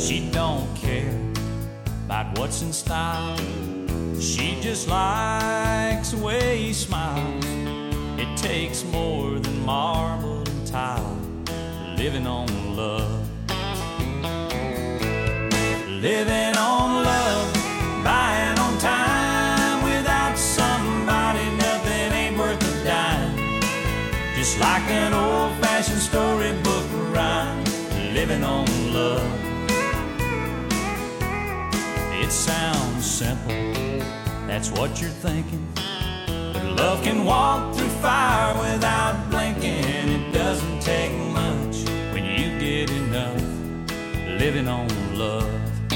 She don't care about what's in style. She just likes the way he smiles. It takes more than marble and tile, living on love. Living on love, buying on time. Without somebody, nothing ain't worth a dime. Just like an old-fashioned storybook rhyme, living on love. It sounds simple, that's what you're thinking. But love can walk through fire without blinking. It doesn't take much when you get enough, living on love.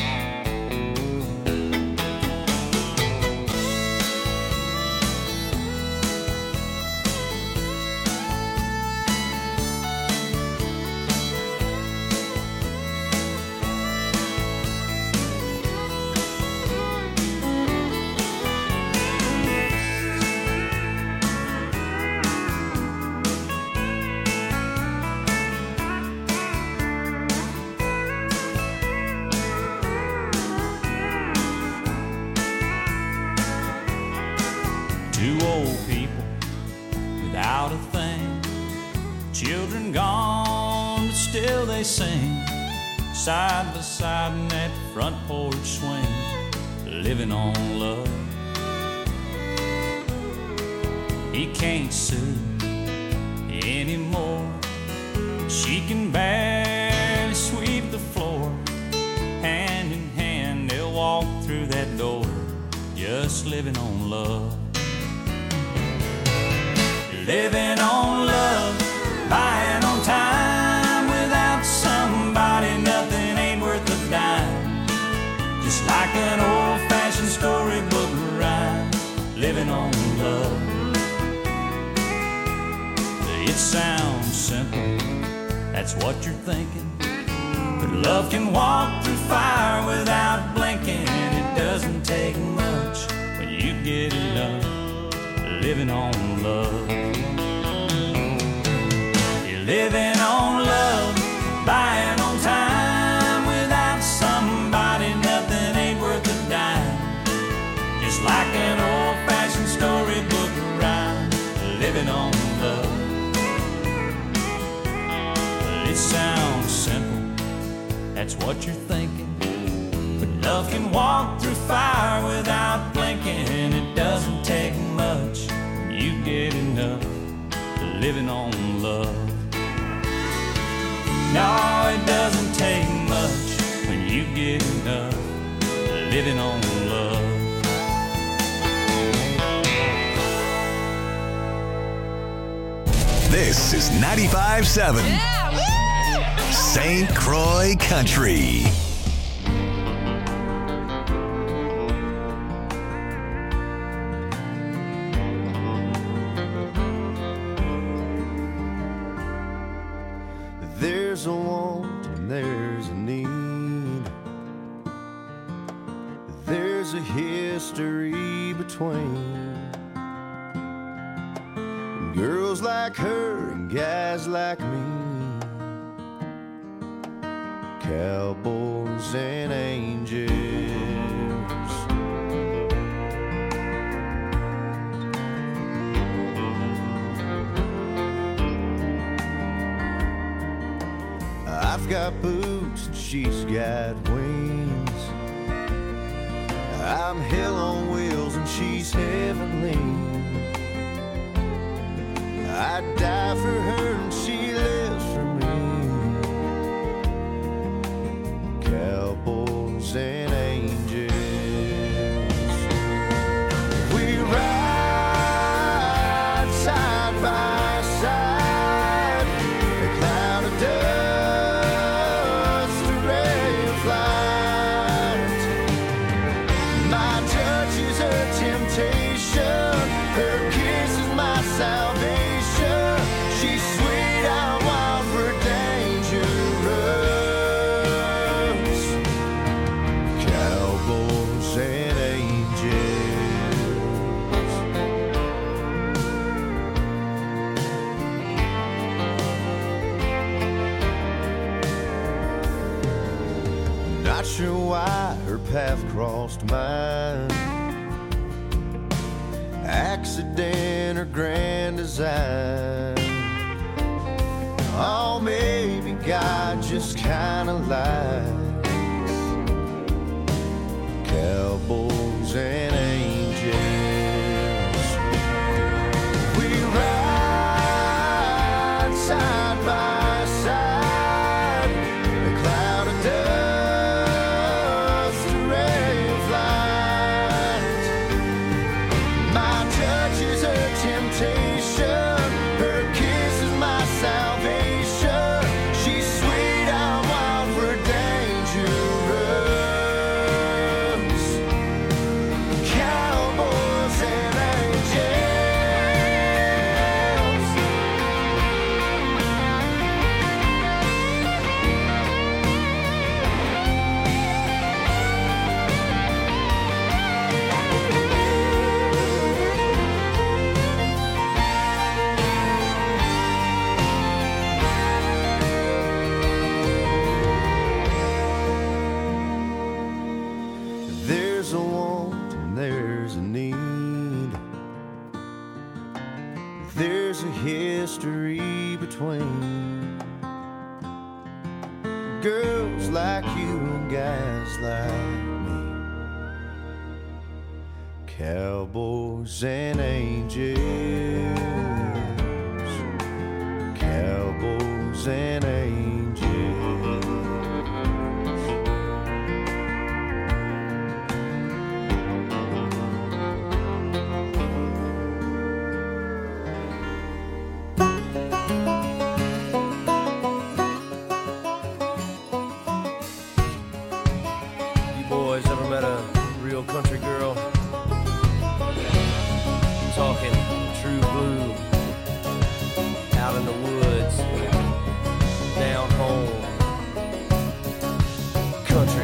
Two old people without a thing, children gone, but still they sing, side by side in that front porch swing, living on love. He can't sue anymore. She can barely sweep the floor. Hand in hand they'll walk through that door, just living on love. Living on love, buying on time. Without somebody, nothing ain't worth a dime. Just like an old-fashioned storybook rhyme, living on love. It sounds simple, that's what you're thinking. But love can walk through fire without blinking. It doesn't take much when you get enough, living on love. You're living on love, buying on time. Without somebody, nothing ain't worth a dime. Just like an old-fashioned storybook rhyme, living on love. It sounds simple, that's what you're thinking. But love can walk through fire without blinking. It doesn't take much when you get enough, living on love. No, it doesn't take much when you get enough, living on love. This is 95.7 St. Croix Country. There's a want and there's a need. There's a history between girls like her and guys like me, cowboys and angels. I've got boots and she's got wings. I'm hell on wheels and she's heavenly. I'd die for her and she lives for me, cowboys and angels. We ride side by side, a cloud of dust, a ray of light. My touch is her temptation, her kiss is my salvation. She's sweet, I Not sure why her path crossed mine. Accident or grand design. Oh, maybe God just kinda lied. Cowboys and angels, we ride side by side. A cloud of dust, a ray of light. My touch is her temptation, her kiss is my salvation. She's sweet, I'm wild, we're dangerous. Cowboys and angels. There's a want and there's a need. There's a history between girls like you and guys like me. Cowboys and angels. Cowboys and angels. You boys ever met a real country girl? I'm talking true blue, out in the woods, down home, country.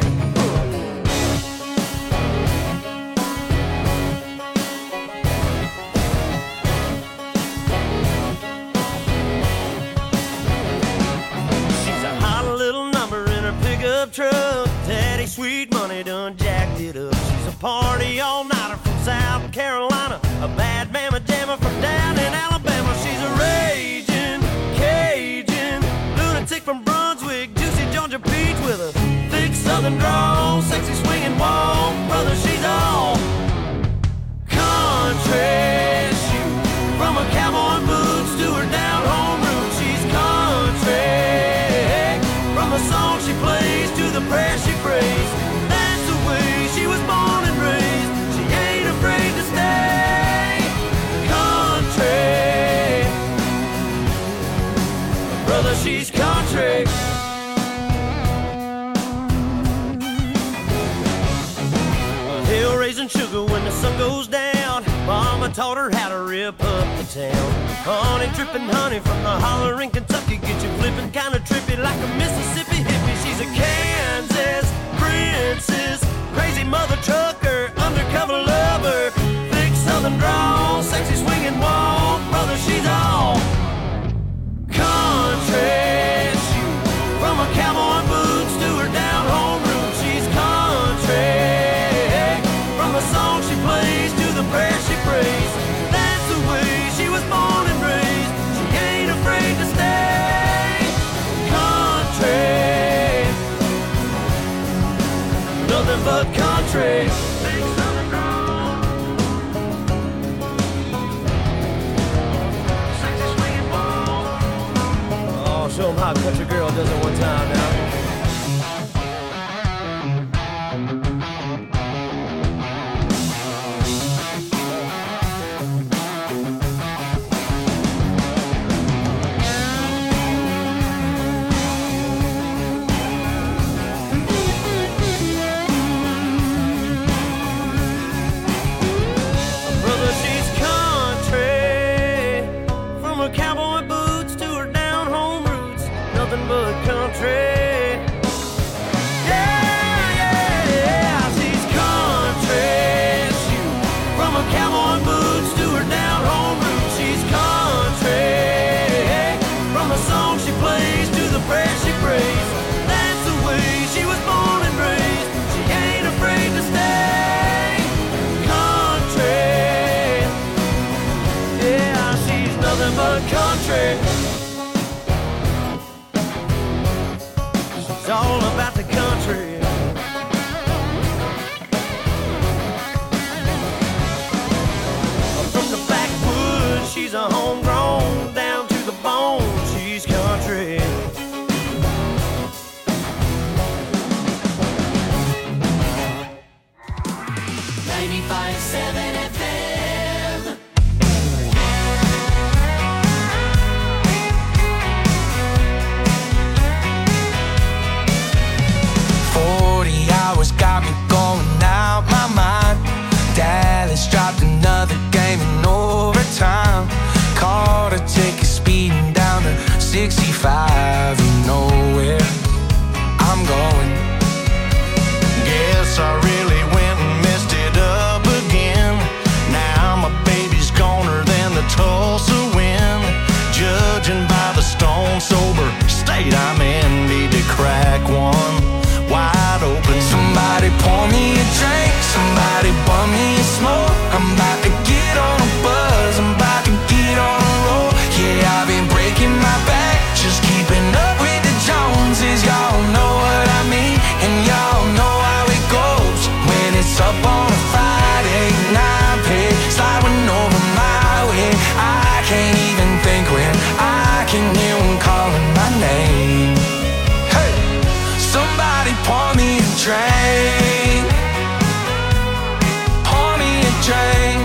She's a hot little number in her pickup truck. Daddy sweet money done jacked it up. She's a party all-nighter from South Carolina, a bad mama jammer from down in Alabama. She's a raging Cajun lunatic from Brunswick, juicy Georgia peach with a thick southern drawl, sexy swinging walk. Brother, she's all country. Shoot, from her cowboy boots to her down home roots, she's country. From the song she plays to the prayer she prays, that's the way she was born and raised. She ain't afraid to stay country. Brother, she's country. Hill raising sugar when the sun goes down. Mama taught her how to rip up the town. Honey dripping honey from the holler in Kentucky, get you flipping kinda trippy like a Mississippi hippie. She's a Kansas princess, crazy mother trucker, undercover lover, thick southern drawl, sexy swinging walk. Brother, she's all country. Shoot, from her cowboy boots to her down home roots, she's country. From the song she plays to the prayer she prays, that's the way she was born and raised. She ain't afraid to stay country. Nothing but country. Big southern drawl, sexy swinging ball. Oh, show 'em how a country girl does it one time now. Brother, she's country. From her cowboy boots to her down home roots, nothing but country. Yeah, yeah, yeah, she's country. Shoot, from her cowboy boots to her down home roots, she's country. From the song she plays to the prayer she prays, that's the way she was born and raised. She's all about the country. From the backwoods, she's a homegrown, down to the bone, she's country. 95.7 FM. 40 hours got me going out my mind. Dallas dropped another game in overtime. Caught a ticket speeding down to 65. You know where I'm going. Guess I really went and messed it up again. Now my baby's goner than the Tulsa wind. Judging by the stone sober state I'm in, need to crack one wide open. Somebody pour me a drink, somebody bum me a smoke. I'm about to get on a buzz, I'm about to get on a roll. Yeah, I've been breaking my back, just keeping up with the Joneses. Y'all know what I mean, and y'all know how it goes. When it's up on a Friday, 9 pay, sliding over my way. I can't even think when I can hear them calling my name. Hey, somebody pour me a drink, pour me a drink.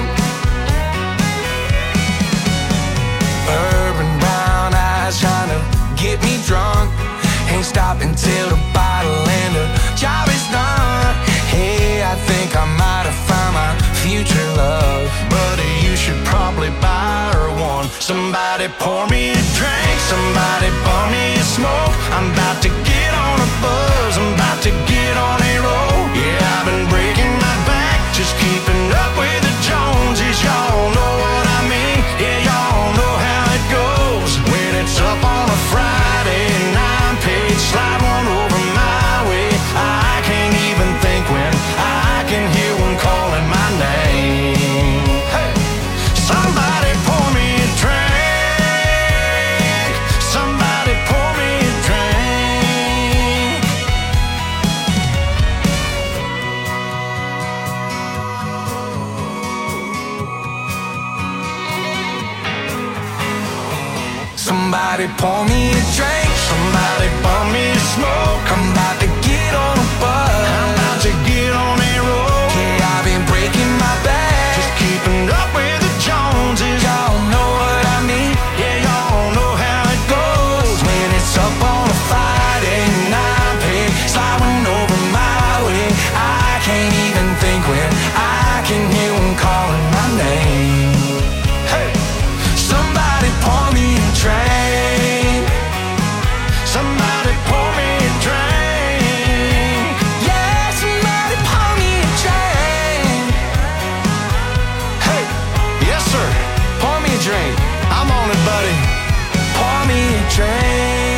Urban brown eyes trying to get me drunk. Ain't stopping till the bottle and the job is done. Hey, I think I might have found my future love. Buddy, you should probably buy her one. Somebody pour me a drink, somebody bum me a smoke. I'm about to get on a buzz, I'm about to get on a roll. Yeah, I've been breaking my back, just keeping up with the Joneses. Y'all know what I mean, yeah, y'all know how it goes. When it's up on a Friday, 9-page, slide one over my way. I can't even think when I can hear one calling my name. Hey, somebody pour me a drink, somebody pour me a drink. Somebody pour me a drink, Somebody bum me a smoke. I'm about to get on a buzz. I'm about to get on a roll. Yeah, I've been breaking my back, Just keeping up with the Joneses. y'all know what I mean. Yeah, y'all know how it goes. When it's up on a Friday, 9 pay, sliding over my way. I can't even think when I can hear them calling my name. Hey, somebody pour me a drink, Somebody pour me a drink. yeah, somebody pour me a drink. Hey, yes sir, Pour me a drink, I'm on it, buddy. pour me a drink.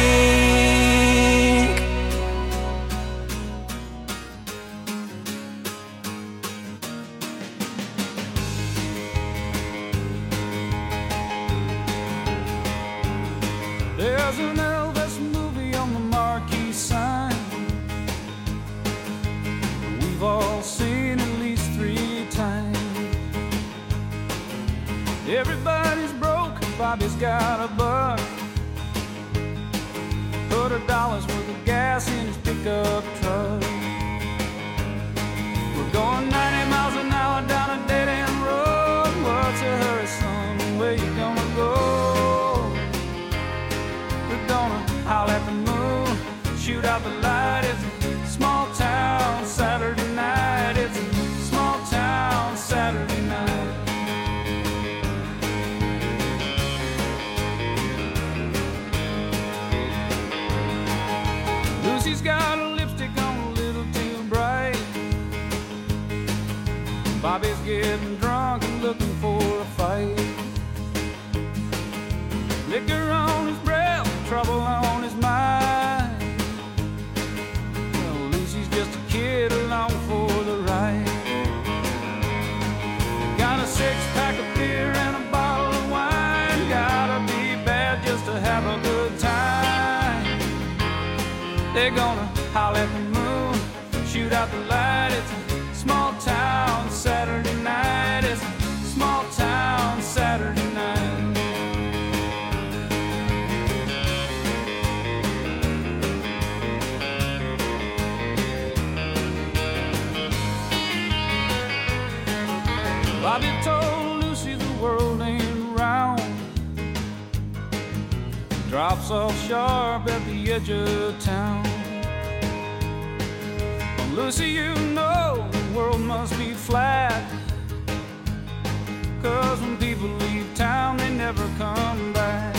There's an Elvis movie on the marquee sign. We've all seen at least 3 times. Everybody's broke, Bobby's got a buck. $100 worth of gas in his pickup truck. We're going 90 miles an hour down a dead-end road. What's a hurry, son? Where you gonna go? We're gonna howl at the moon, shoot out the light. It's a small town Saturday night. It's a small town Saturday night. Lucy's got a lipstick on a little too bright. Bobby's getting drunk and looking for a fight. Liquor on his breath, trouble on his mind. Well, Lucy's just a kid along for the ride. Got a 6-pack of beer and a bottle of wine. Gotta be bad just to They're gonna holler at the moon, shoot out the light. It's a small town Saturday night. It's a small town Saturday night. Bobby told Lucy the world ain't round. Drops off sharp at the edge of town. Well, Lucy, you know the world must be flat, 'cause when people leave town, they never come back.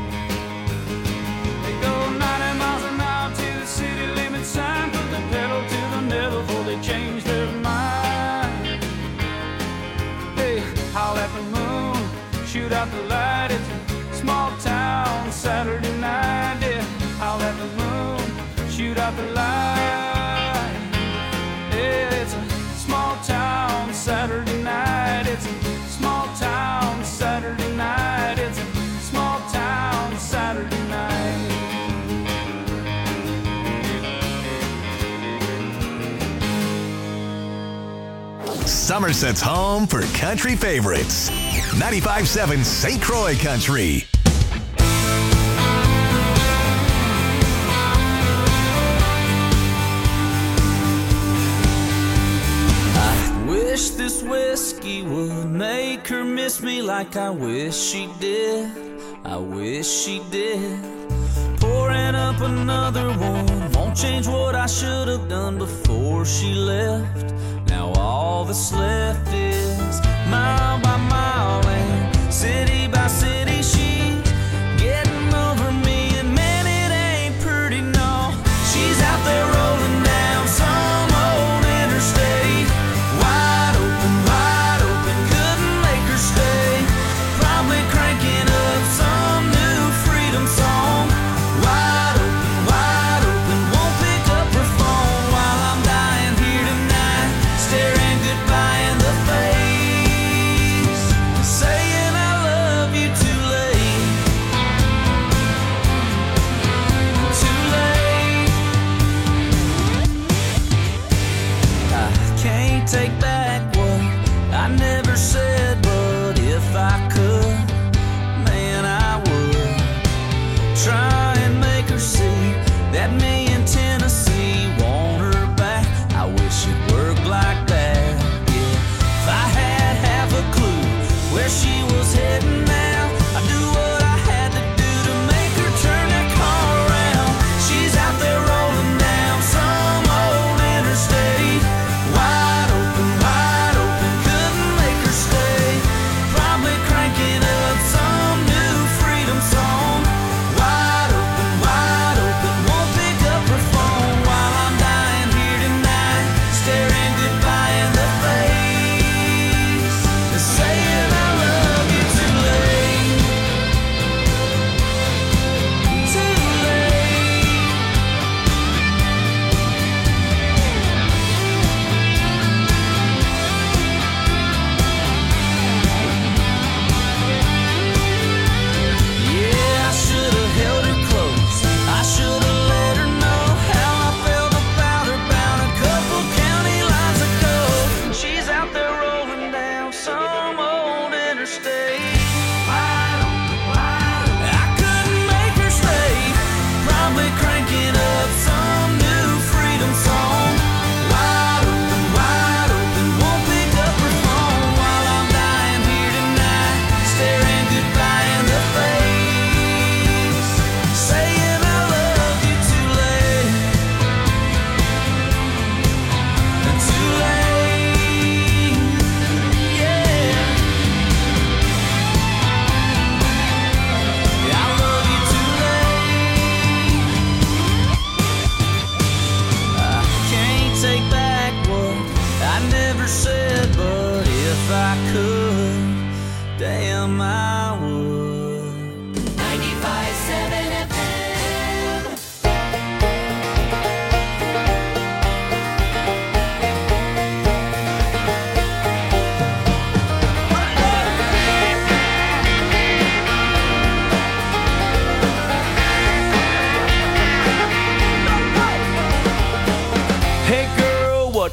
They go 90 miles an hour to the city limit sign, put the pedal to the metal before they change their mind. Hey, howl at the moon, shoot out the light. It's a small town Saturday night. Yeah, howl at the moon, shoot out the light. Yeah, it's a small town Saturday night. It's a small town Saturday night. It's a small town Saturday night. Somerset's home for country favorites. 95.7 St. Croix Country. I wish this whiskey would make her miss me like I wish she did. I wish she did. Pouring up another one won't change what I should have done before she left. Now all that's left is mile by mile and city by city. She's getting over me, and man, it ain't pretty, no. She's out there rolling down some old interstate, wide open, couldn't make her stay. Probably cranking up some new freedom song. Wide open, won't pick up her phone while I'm dying here tonight, staring goodbye in the face, saying I love you.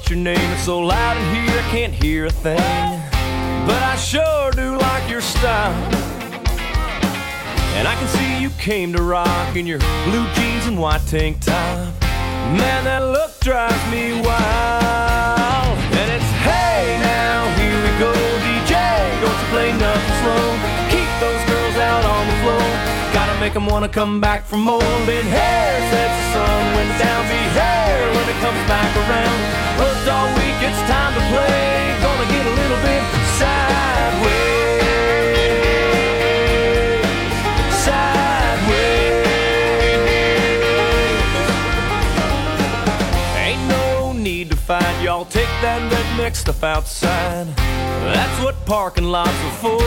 what's your name? It's so loud in here I can't hear a thing. But I sure do like your style. And I can see you came to rock in your blue jeans and white tank top. Man, that look drives me wild. And it's hey now, here we go, DJ, don't you play nothing slow. Keep those girls out on the floor. Gotta make them wanna come back for more. Been hair since the sun went down. Be hair when it comes back around. Worked all week, it's time to play. Gonna get a little bit sideways. Fight, y'all take that redneck stuff outside. That's what parking lots are for.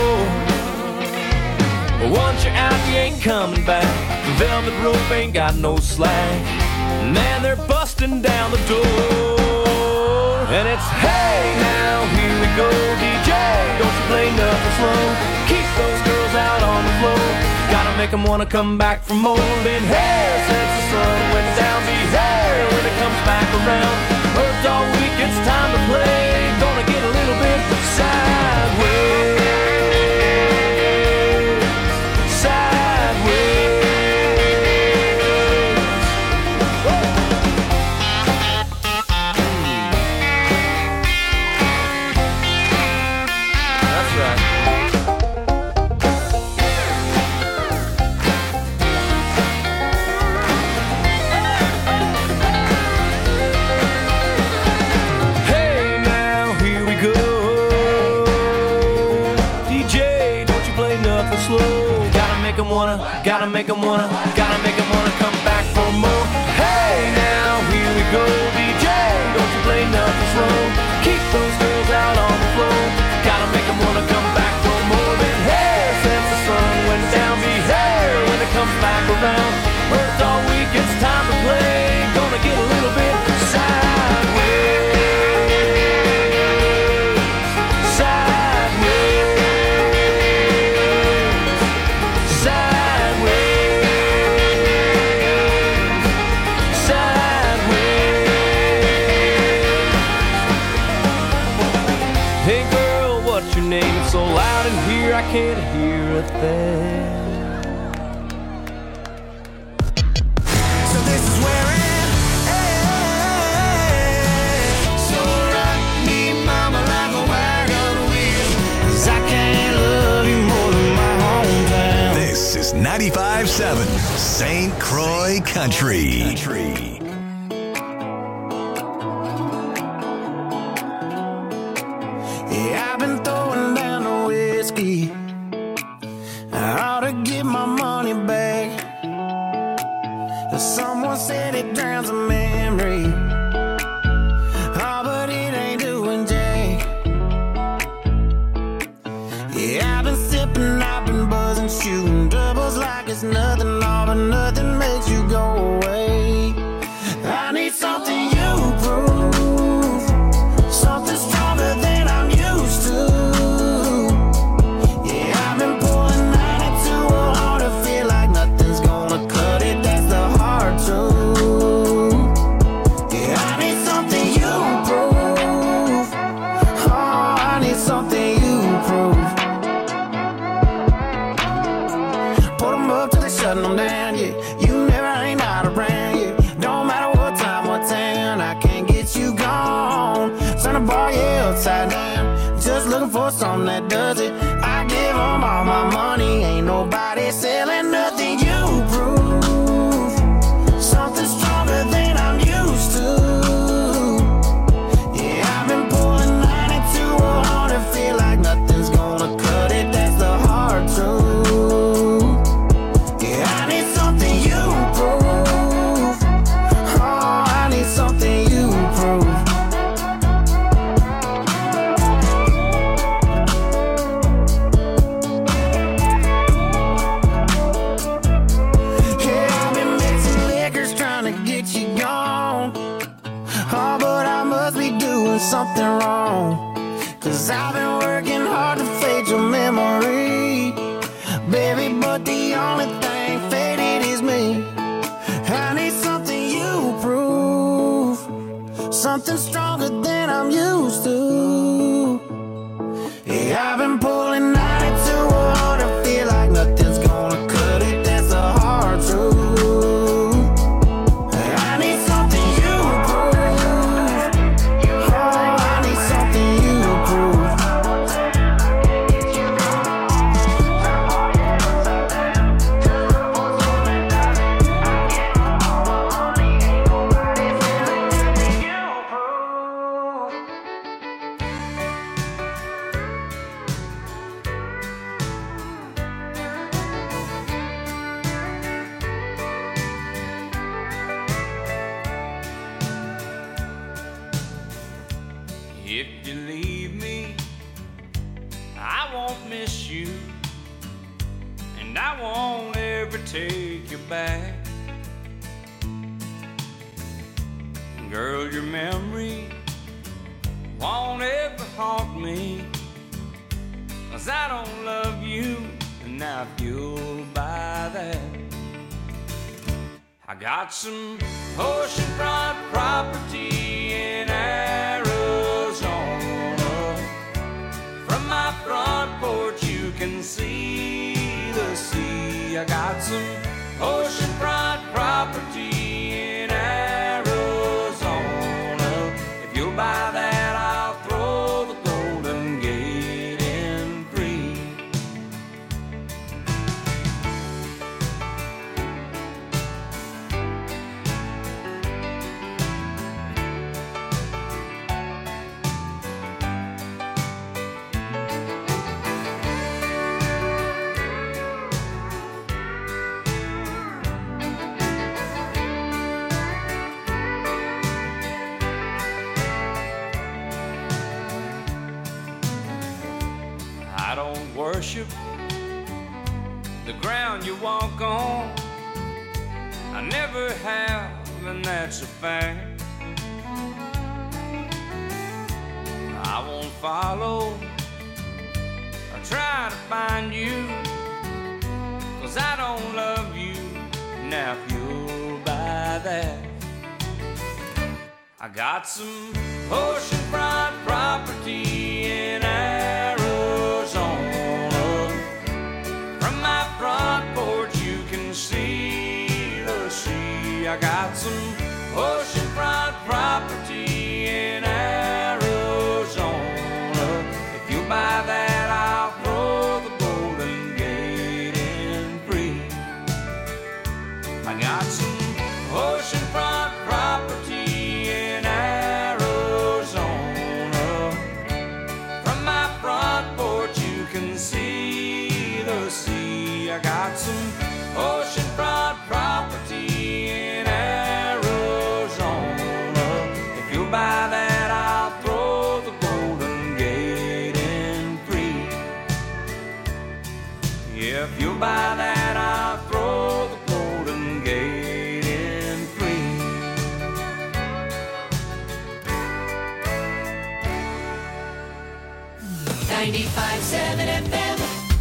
Once you're out, you ain't coming back. The velvet rope ain't got no slack. Man, they're busting down the door. And it's hey now, here we go, DJ, don't you play nothing slow. Keep those girls out on the floor. Gotta make them wanna come back for more. Been here since the sun went down. Be here when it comes back around. Worked all week, it's time to play. Gonna get a little bit sideways. Sideways. That's right. Gotta make them wanna come back for more. Hey now, here we go, DJ, don't you play nothing slow. Keep those girls out on the floor. Gotta make them wanna come back for more. Been here since the sun went down. Be here when it comes back around. Worked all week, it's time to play. Gonna get a little bit sideways. So loud in here I can't hear a thing. So this is where it ends. So rock me, mama, like a wagon wheel. 'Cause I can't love you more than my hometown. This is 95.7 St. Croix Country. Yeah, I've been throwing down the whiskey. I ought to get my money back. Someone said it drowns a memory. Oh, but it ain't doing jack. Yeah, I've been sipping, I've been buzzing, shooting doubles like it's nothing. All but nothing makes you go away. I need something you prove, something stronger than I'm used to. Yeah, I've been pulling 92 hard to feel like nothing's gonna cut it. That's the hard truth. Yeah, I need something you prove. Oh, I need something you prove. Put them up till they shut them down, yeah. You never ain't not around, yeah. Don't matter what time, what town, I can't get you gone. Turn the bar, yeah, upside down. Just looking for something that does it. I give them all my money. Ain't nobody selling nothing you prove. Something stronger than I'm used to. Yeah, I've been pulling 92 hard to feel like nothing's gonna cut it. That's the hard truth. Yeah, I need something you prove. Oh, I need something you prove. Yeah, I've been mixing liquors trying to get you gone. Oh, but I must be doing something wrong. 'Cause I've been working hard to fade your memory, baby, but the only thing faded is me. I need something you prove, something stronger than take you back. Girl, your memory won't ever haunt me, 'cause I don't love you, and now if you'll buy that, I got some oceanfront property in Arizona. From my front porch you can see the sea. I got some oceanfront property in Arizona. If you'll buy that, I'll throw the Golden Gate in free. I don't worship the ground you walk on. I never have, and that's a fact. I won't follow or try to find you, 'cause I don't love you. Now if you'll buy that, I got some oceanfront property in Arizona. From my front porch you can see the sea. I got some oceanfront property in Arizona. If you buy that, I'll throw the Golden Gate in free. I got some oceanfront property in Arizona. From my front porch you can see the sea. I got some oceanfront property in Arizona. If you'll buy that, I'll throw the Golden Gate in free. Yeah, if you'll buy that, I'll throw the Golden Gate in free. 95.7 FM.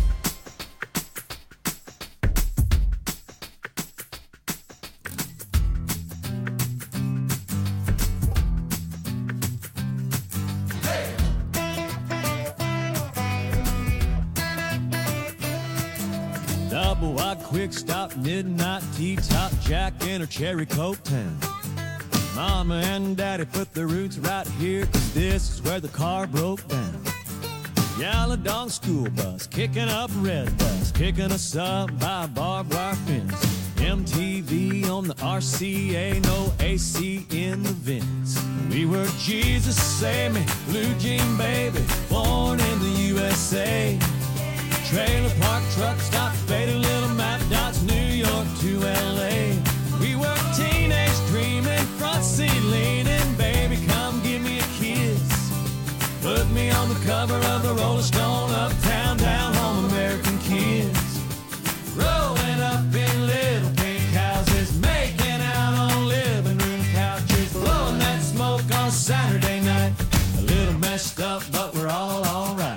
Double wide, quick stop, midnight tea top, Jack in her cherry coke town. Mama and Daddy put their roots right here, 'cause this is where the car broke down. Yellow dog school bus, kicking up red bus, picking us up by a barbed wire fence. MTV on the RCA, no AC in the vents. We were Jesus Save Me, Blue Jean Baby, born in the USA. Trailer park, truck stop, faded little map dots, New York to LA. We were teenage dreaming, front seat leaning, baby come give me a kiss. Put me on the cover of the Rolling Stone, uptown, down home, American kids. Growing up in little pink houses, making out on living room couches, blowing that smoke on Saturday night. A little messed up, but we're all alright.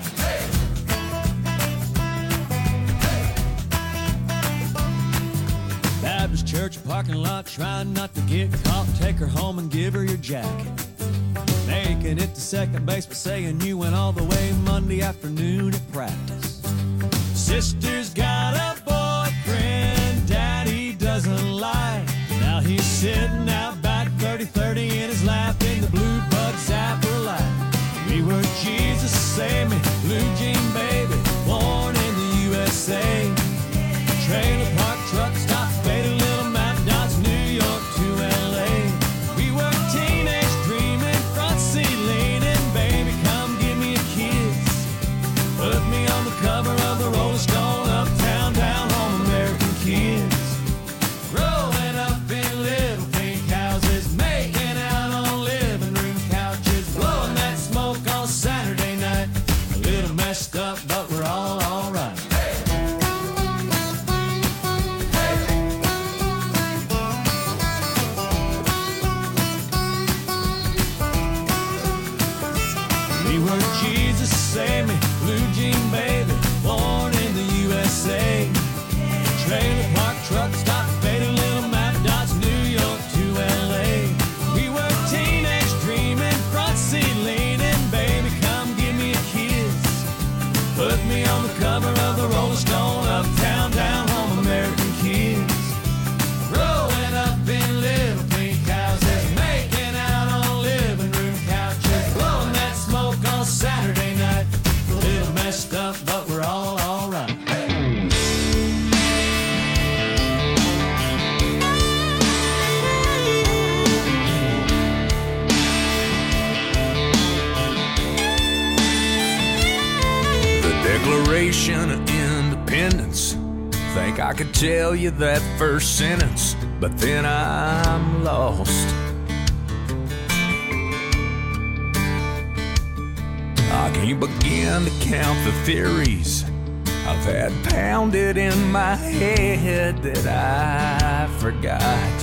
Baptist church parking lot, trying not to get caught. Take her home and give her your jacket. Making it to second base, but saying you went all the way Monday afternoon at practice. Sister's got a boyfriend Daddy doesn't like. Now he's sitting out back 30-30 in his lap in the blue bug zapper light. We were Jesus Save Me, Blue Jean Baby, born in the USA. Trailer park, truck stop, faded little map dots, New York to LA. We were teenage dreaming, front seat leaning, baby come give me a kiss. Put me on the cover of the Rolling Stone, uptown, down home, American kids. Growing up in little pink houses, Declaration of Independence. Think I could tell you that first sentence, but then I'm lost. I can't begin to count the theories I've had pounded in my head that I forgot.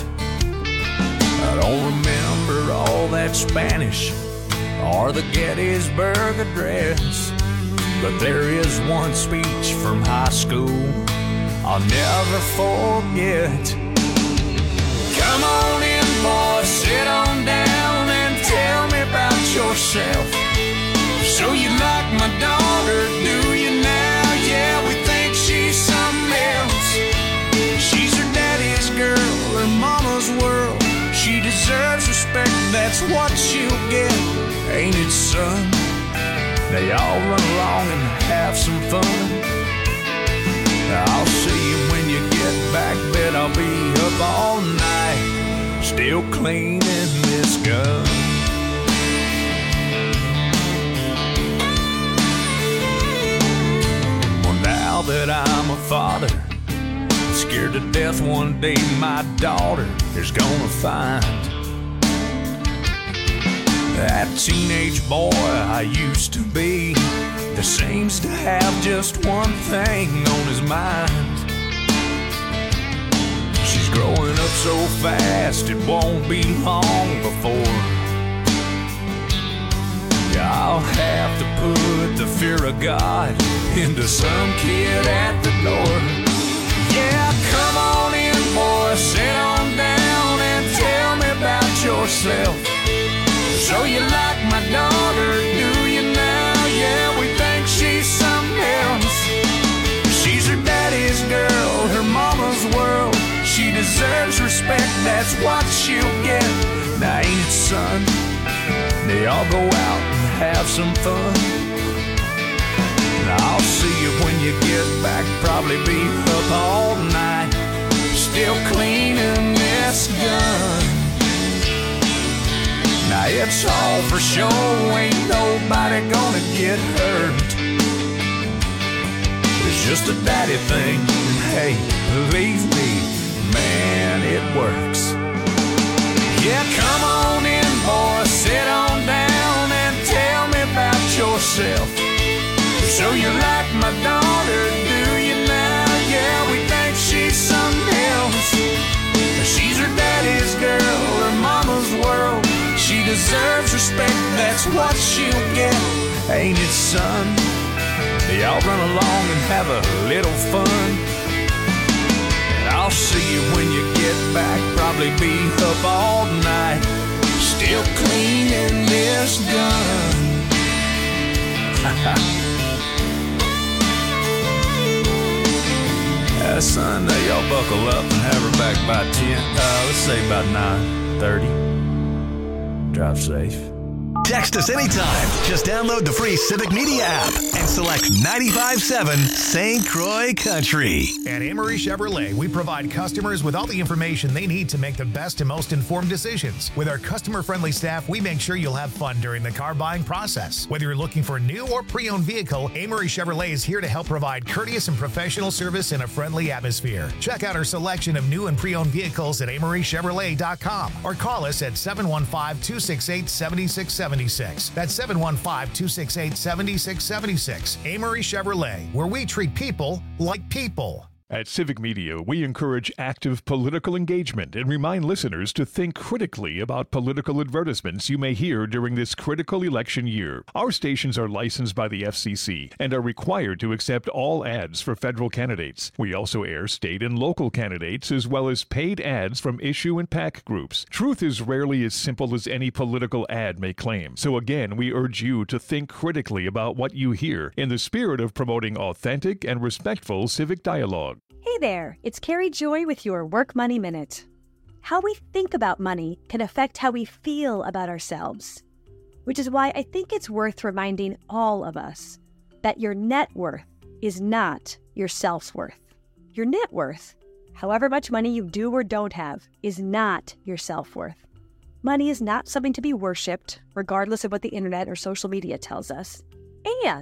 I don't remember all that Spanish or the Gettysburg Address, but there is one speech from high school I'll never forget. Come on in, boy, sit on down and tell me about yourself. So you like my daughter, do you now? Yeah, we think she's something else. She's her daddy's girl, her mama's world. She deserves respect, that's what she'll get. Ain't it, son? They all run along and have some fun. I'll see you when you get back, bet I'll be up all night, still cleaning this gun. Well, now that I'm a father, scared to death one day my daughter is gonna find that teenage boy I used to be that seems to have just one thing on his mind. She's growing up so fast it won't be long before I'll have to put the fear of God into some kid at the door. Yeah, come on in, boy, sit on down and tell me about yourself. So you like my daughter, do you now? Yeah, we think she's something else. She's her daddy's girl, her mama's world. She deserves respect, that's what she'll get. Now ain't it, son? They all go out and have some fun. Now I'll see you when you get back, probably be up all night, still cleaning this gun. Now it's all for show, ain't nobody gonna get hurt. It's just a daddy thing, and hey, believe me, man, it works. Yeah, come on in, boy, sit on down and tell me about yourself. So you like my daughter, do you now? Yeah, we think she's something else. She's her daddy's girl, her mama's world. She deserves respect, that's what she'll get. Ain't it, son? Y'all run along and have a little fun. And I'll see you when you get back, probably be up all night, still cleaning this gun. Son, now y'all buckle up and have her back by 10. Let's say about 9:30. Drive safe. Text us anytime. Just download the free Civic Media app and select 95.7 St. Croix Country. At Amory Chevrolet, we provide customers with all the information they need to make the best and most informed decisions. With our customer-friendly staff, we make sure you'll have fun during the car buying process. Whether you're looking for a new or pre-owned vehicle, Amory Chevrolet is here to help provide courteous and professional service in a friendly atmosphere. Check out our selection of new and pre-owned vehicles at amorychevrolet.com or call us at 715-268-7676. That's 715-268-7676. Amory Chevrolet, where we treat people like people. At Civic Media, we encourage active political engagement and remind listeners to think critically about political advertisements you may hear during this critical election year. Our stations are licensed by the FCC and are required to accept all ads for federal candidates. We also air state and local candidates as well as paid ads from issue and PAC groups. Truth is rarely as simple as any political ad may claim. So again, we urge you to think critically about what you hear in the spirit of promoting authentic and respectful civic dialogue. Hey there, it's Carrie Joy with your Work Money Minute. How we think about money can affect how we feel about ourselves, which is why I think it's worth reminding all of us that your net worth is not your self-worth. Your net worth, however much money you do or don't have, is not your self-worth. Money is not something to be worshipped, regardless of what the internet or social media tells us. And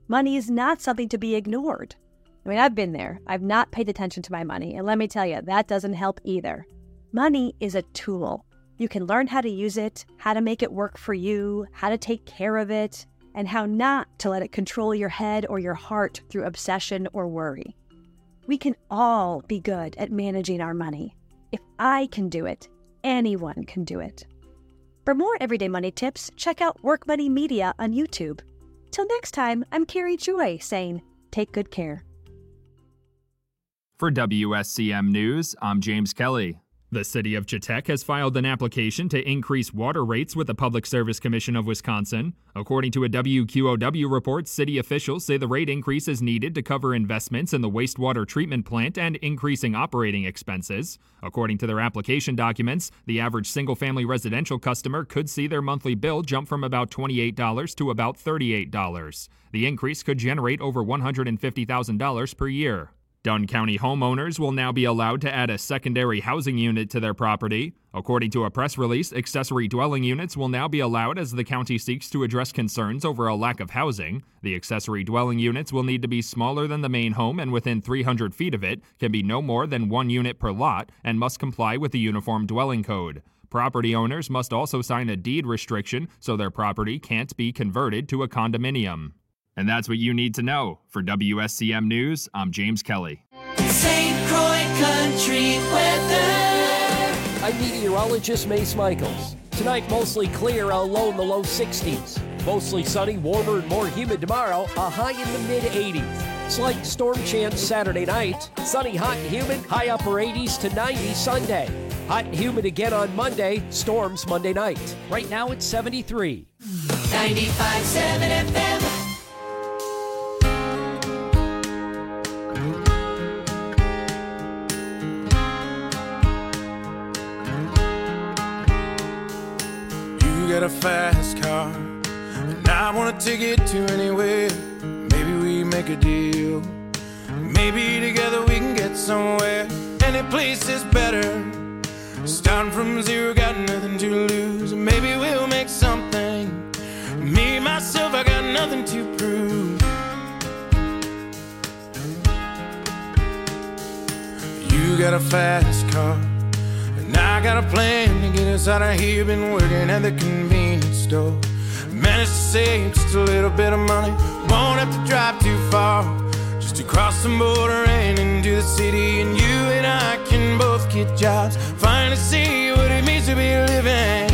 Money is not something to be ignored. I mean, I've been there. I've not paid attention to my money, and let me tell you, that doesn't help either. Money is a tool. You can learn how to use it, how to make it work for you, how to take care of it, and how not to let it control your head or your heart through obsession or worry. We can all be good at managing our money. If I can do it, anyone can do it. For more everyday money tips, check out Work Money Media on YouTube. Till next time, I'm Carrie Joy saying, take good care. For WSCM News, I'm James Kelly. The city of Chetek has filed an application to increase water rates with the Public Service Commission of Wisconsin. According to a WQOW report, city officials say the rate increase is needed to cover investments in the wastewater treatment plant and increasing operating expenses. According to their application documents, the average single-family residential customer could see their monthly bill jump from about $28 to about $38. The increase could generate over $150,000 per year. Dunn County homeowners will now be allowed to add a secondary housing unit to their property. According to a press release, accessory dwelling units will now be allowed as the county seeks to address concerns over a lack of housing. The accessory dwelling units will need to be smaller than the main home and within 300 feet of it, can be no more than 1 unit per lot, and must comply with the Uniform Dwelling Code. Property owners must also sign a deed restriction so their property can't be converted to a condominium. And that's what you need to know. For WSCM News, I'm James Kelly. St. Croix Country weather. I'm meteorologist Mace Michaels. Tonight, mostly clear, a low in the low 60s. Mostly sunny, warmer and more humid tomorrow, a high in the mid-80s. Slight storm chance Saturday night. Sunny, hot and humid, high upper 80s to 90 Sunday. Hot and humid again on Monday, storms Monday night. Right now it's 73. 95.7 FM. You got a fast car, and I wanna take it to anywhere. Maybe we make a deal. Maybe together we can get somewhere. Any place is better. Starting from zero, got nothing to lose. Maybe we'll make something. Me, myself, I got nothing to prove. You got a fast car, and I got a plan to get us out of here. Been working at the convenience store. Managed to save just a little bit of money. Won't have to drive too far, just to cross the border and into the city. And you and I can both get jobs, finally see what it means to be living.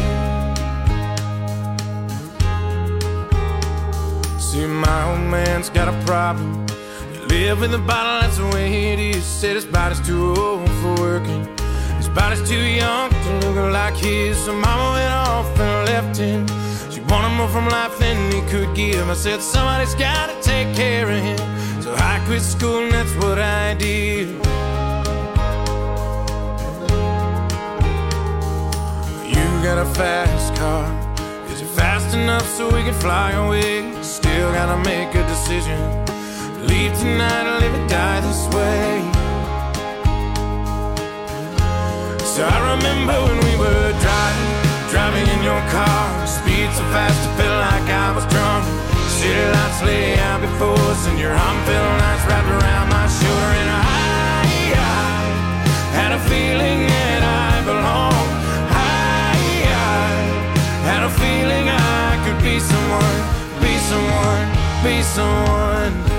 See, my old man's got a problem. He live with a bottle, that's the way it is. Said his body's too old for working. His body's too young to look like his. So mama went off and left him. She wanted more from life than he could give. I said somebody's gotta take care of him. So I quit school and that's what I did. You got a fast car. Is it fast enough so we can fly away? Still gotta make a decision. Leave tonight or live or die this way. So I remember when we were driving in your car. Speed so fast it felt like I was drunk. City lights lay out before us, and your arm felt nice wrapped around my shoulder. And I had a feeling that I belonged. I had a feeling I could be someone, be someone, be someone.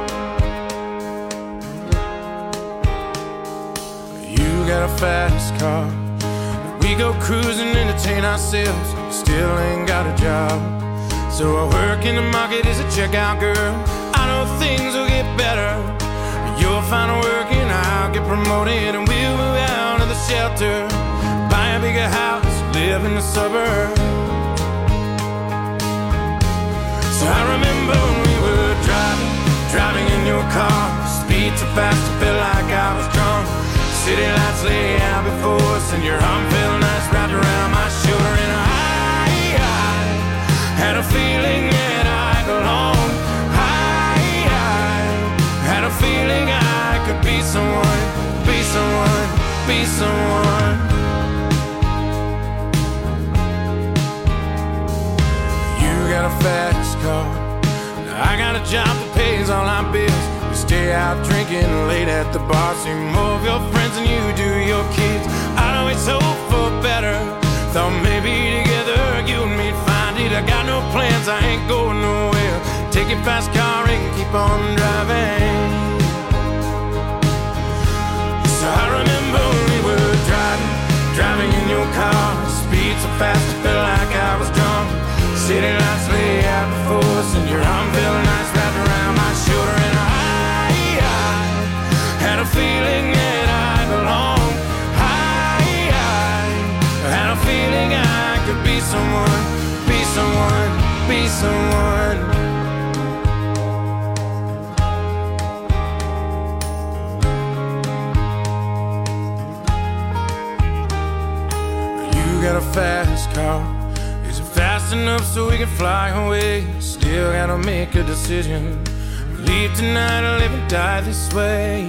You got a fast car. We go cruising, entertain ourselves. Still ain't got a job. So I work in the market as a checkout girl. I know things will get better. You'll find work and I'll get promoted, and we'll move out of the shelter, buy a bigger house, live in the suburbs. So I remember when we were driving in your car. Speed so fast it felt like I was drunk. City lights lay out before us, and your arm felt nice wrapped around my shoulder. And I had a feeling that I belonged. I had a feeling I could be someone, be someone, be someone. You got a fast car, I got a job that pays all our bills. We stay out drinking late at the bar. See more of your friends than you do your kids. I'd always hope for better. Thought maybe together you and me'd find it. I got no plans, I ain't going nowhere. Take your fast car and keep on driving. So I remember we were driving in your car. Speed so fast it felt like I was drunk. City lights lay out before us, and your arm felt nice wrapped around my shoulder. And I had a feeling that I belonged. I had a feeling I could be someone, be someone, be someone. You got a fast car. Is it fast enough so we can fly away? Still gotta make a decision. Leave tonight or live and die this way.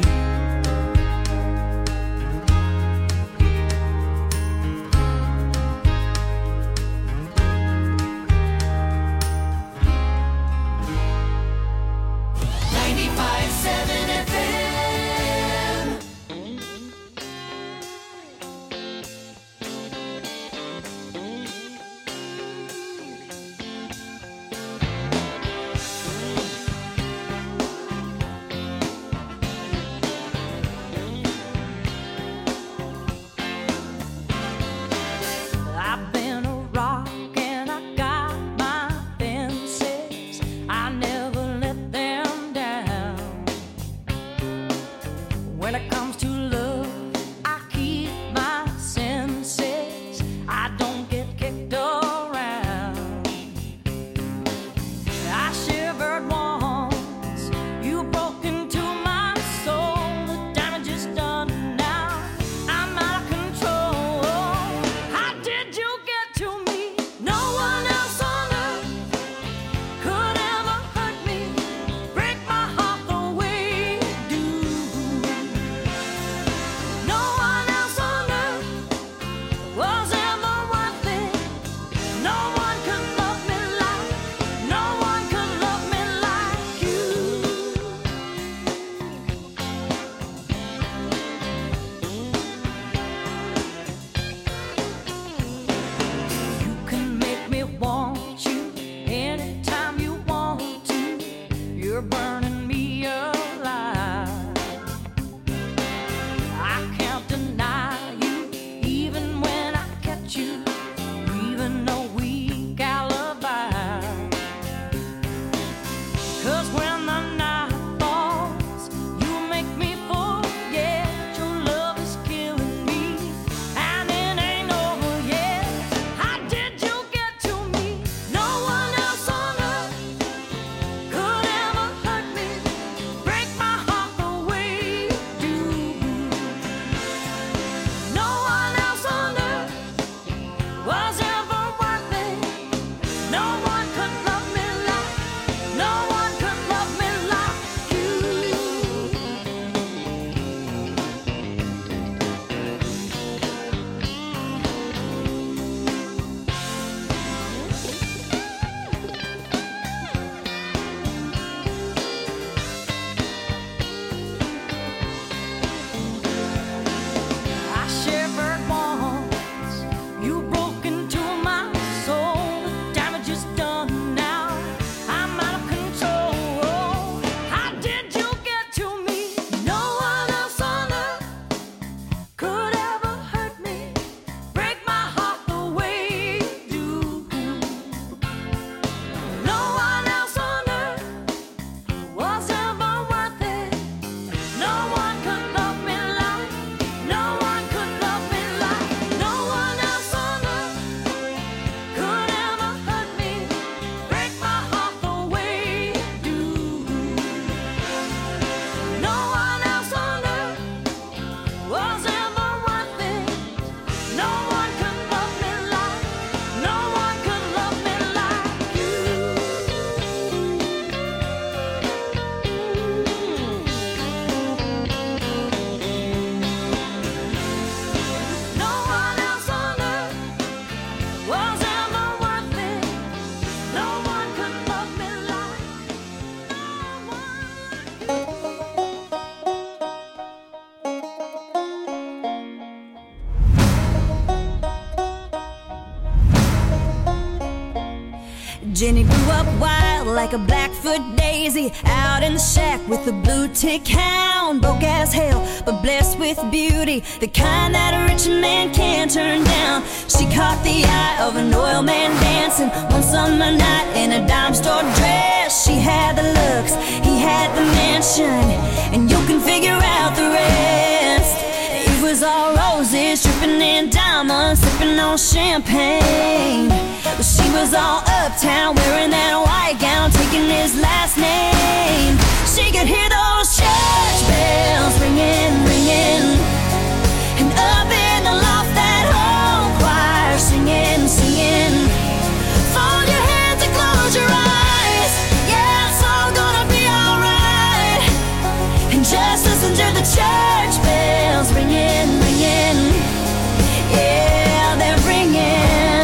Jenny grew up wild like a Blackfoot daisy, out in the shack with a blue tick hound. Broke as hell, but blessed with beauty, the kind that a rich man can't turn down. She caught the eye of an oil man dancing one summer night in a dime store dress. She had the looks, he had the mansion, and you can figure out the rest. It was all roses, dripping in diamonds, sipping on champagne. But she was all uptown, wearing that white gown, taking his last name. She could hear those church bells ringing, ringing, and up in the loft that whole choir singing, singing. Fold your hands and close your eyes, yeah, it's all gonna be alright. And just listen to the church bells ringing, ringing, yeah, they're ringing.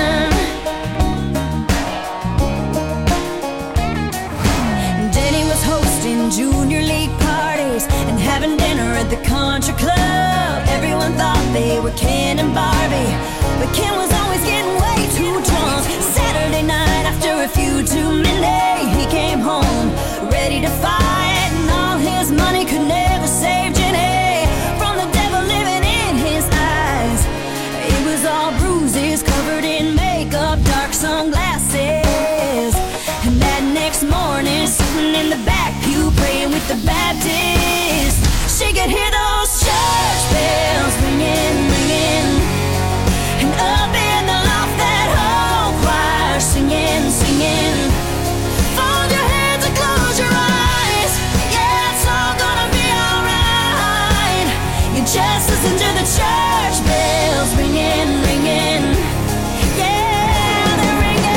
Junior league parties and having dinner at the country club. Everyone thought they were Ken and Barbie, but Ken was always getting way too drunk. Saturday night after a few too many, he came home ready to fight, and all his money could never save Jenny from the devil living in his eyes. It was all bruises, covered in makeup, dark sunglasses. And that next morning, sitting in the back pew, praying with the Baptists, she could hear those church bells ringing, ringing, and up in the loft that whole choir singing, singing. Fold your hands and close your eyes, yeah, it's all gonna be alright. You just listen to the church bells ringing, ringing, yeah, they're ringing.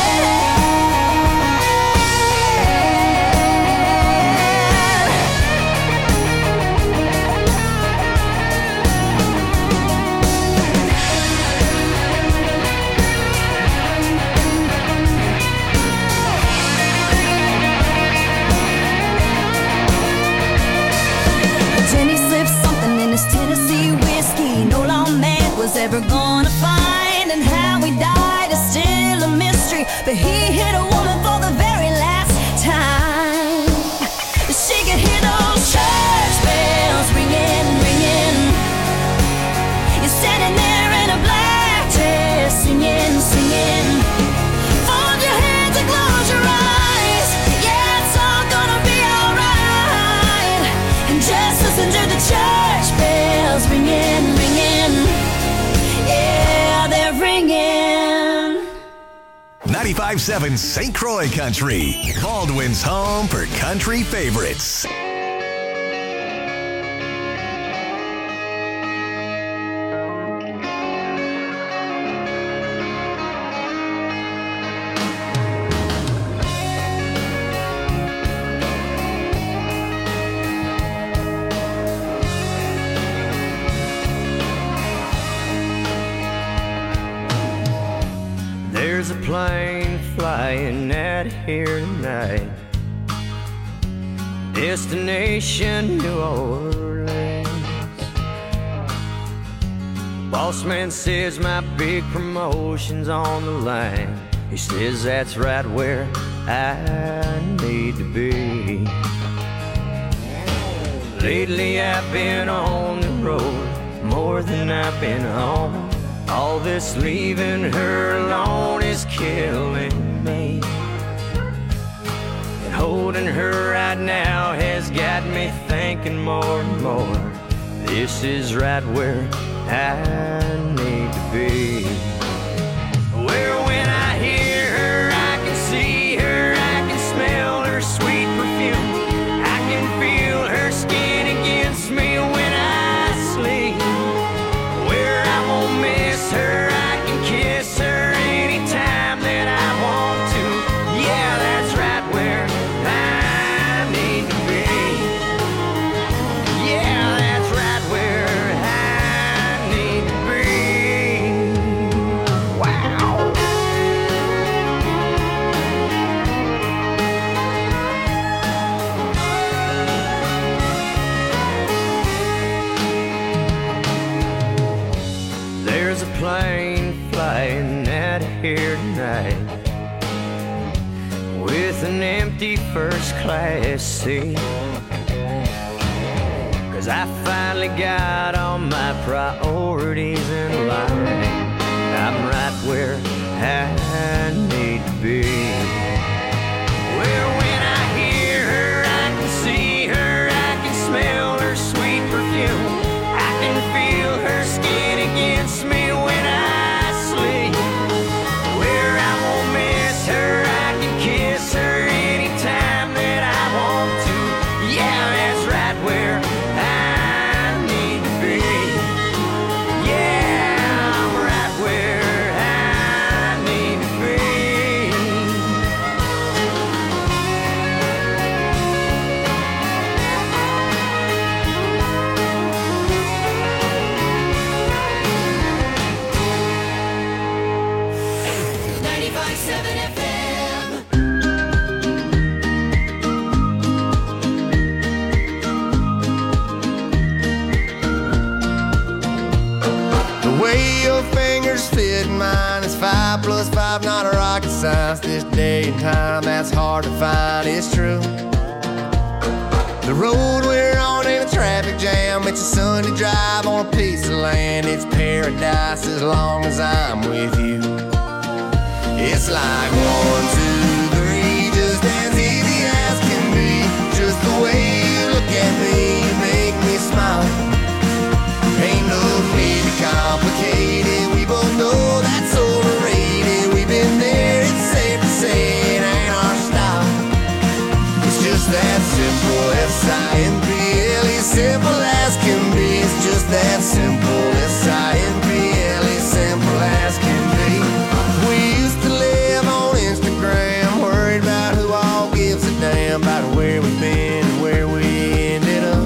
Tennessee whiskey no lawman was ever gonna find, and how he died is still a mystery, but he hit a woman for the very last time. She could hear those church bells ringing, ringing. You're standing there in a black dress, singing, singing. Fold your hands and close your eyes, yeah, it's all gonna be alright. And just listen to the church bells ringing, ringing, yeah, they're ringing. 95.7 St. Croix Country, Baldwin's home for country favorites. There's a plane flying out of here tonight, destination New Orleans. Boss man says my big promotion's on the line. He says that's right where I need to be. Lately I've been on the road more than I've been home. All this leaving her alone is killing me, and holding her right now has got me thinking more and more. This is right where I need to be. Where when I hear her, I can see her, I can smell her sweet perfume, I can feel her skin against me when I sleep. Where I won't miss her, I can kiss her anytime that I want to. Yeah, that's right where I need to be. Yeah, that's right where I need to be. Wow. There's a plane flying out of here tonight, with an empty first class seat. 'Cause I finally got all my priorities in line. I'm right where I need to be. Well, when I hear her, I can see her, I can smell her sweet perfume. I can feel her skin against me when I sleep. Where I won't miss her, I can kiss her anytime that I want to. Yeah, that's right where I need to be. Yeah, I'm right where I need to be. The way your fingers fit in mine is 5 + 5, not a rocket science. This day and time, that's hard to find, it's true. The road we're on ain't a traffic jam. It's a Sunday drive on a piece of land. It's paradise as long as I'm with you. It's like 1, 2, 3, just as easy as can be. Just the way you look at me, you make me smile. Ain't no need to complicate it. We both know that's overrated. We've been there, it's safe to say it ain't our style. It's just that simple, S-I-M-P-L-E, simple as can be. It's just that simple, S-I-M-P-L-E, simple as can be. We used to live on Instagram, worried about who all gives a damn about where we've been and where we ended up.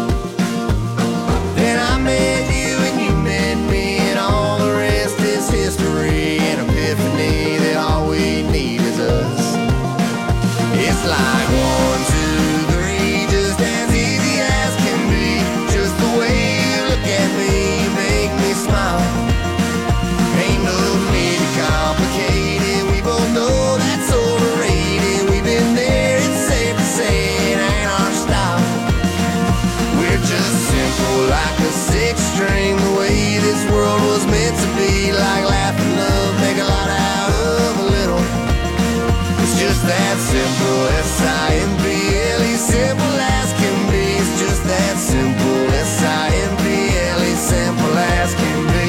Then I met you and you met me, and all the rest is history. An epiphany that all we need is us. It's like 1, 2, 3, just as easy as can be. Just the way you look at me, you make me smile. Ain't no need to complicate it. We both know that's overrated. We've been there, it's safe to say it ain't our style. We're just simple like a 6-string, the way this world was meant to be. Like laugh and love, make a lot out of a little. It's just that simple, S-I-M-P-L-E, simple as can be. It's just that simple, S-I-M-P-L-E, simple as can be.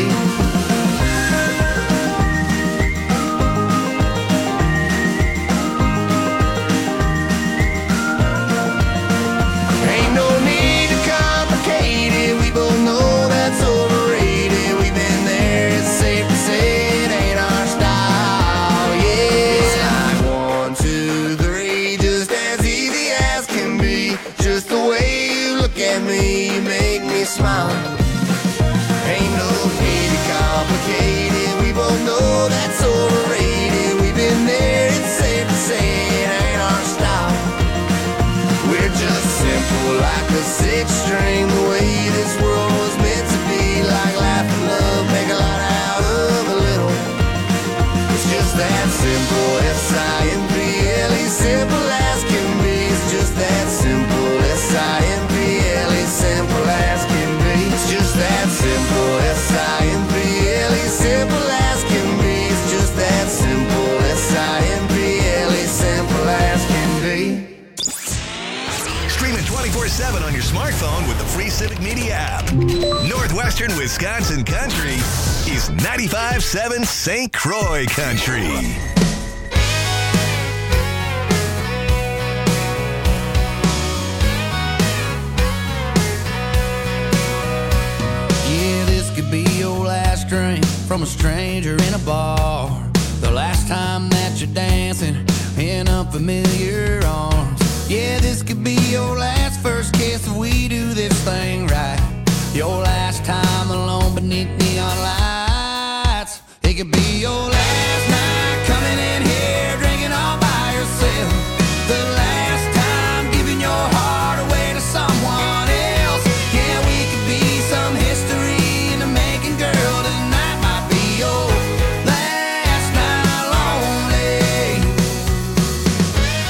Ain't no need to complicate it. We both know that's overrated. We've been there, it's safe to say it ain't our style. Yeah, it's like 1, 2, 3, just as easy as can be. Just the way you look at me, you make me smile. Ain't no need to complicate it. We both know that's overrated. We've been there, it's safe to say it ain't our style. We're just simple like a 6-string, the way this world was meant to be. Like laugh and love, make a lot out of a little. It's just that simple, S-I-M-P-L-E, simple as can be. It's just that simple, S-I-M-P-L-E, simple as can be. It's just that simple, S-I-M-P-L-E, simple as can be. It's just that simple, S-I-M-P-L-E, simple as can be. Stream it 24/7 on your smartphone with the free Civic Media app. Northwestern Wisconsin Country is 95.7 St. Croix Country. Yeah, this could be your last drink from a stranger in a bar. The last time that you're dancing in unfamiliar arms. Yeah, this could be your last first kiss if we do this thing right. Your last time alone beneath neon lights. It could be your last night coming in here drinking all by yourself. The last time giving your heart away to someone else. Yeah, we could be some history in the making, girl. Tonight might be your last night lonely.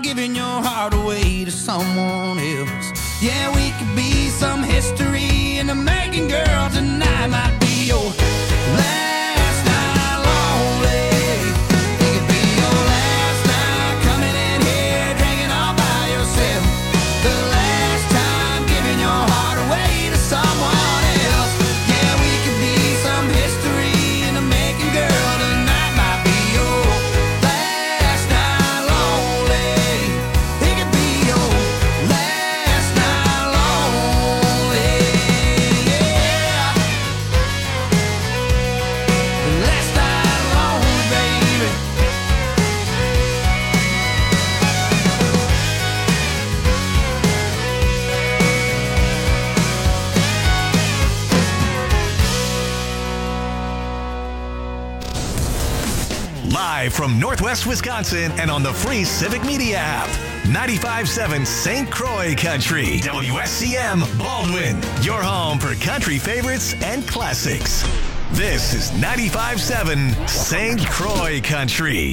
giving your heart away to someone else. Yeah, we could be some history in the making, girl. Tonight might be your last night lonely. It could be your last night coming in here drinking all by yourself. The last time giving your heart away to someone else. Yeah, we could be some history in the making, girl. Tonight might be your last night lonely. It could be your last night lonely. Yeah. Last night lonely, baby. Live from Northwest Wisconsin and on the free Civic Media app. 95.7 St. Croix Country. WSCM Baldwin. Your home for country favorites and classics. This is 95.7 St. Croix Country.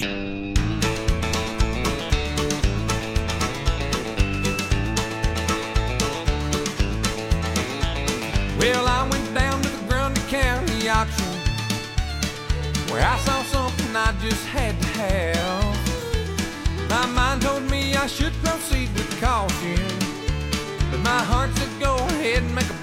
Well, I went down to the Grundy County auction where I saw something I just had to have. My mind told me I should proceed with caution, but my heart said go ahead and make a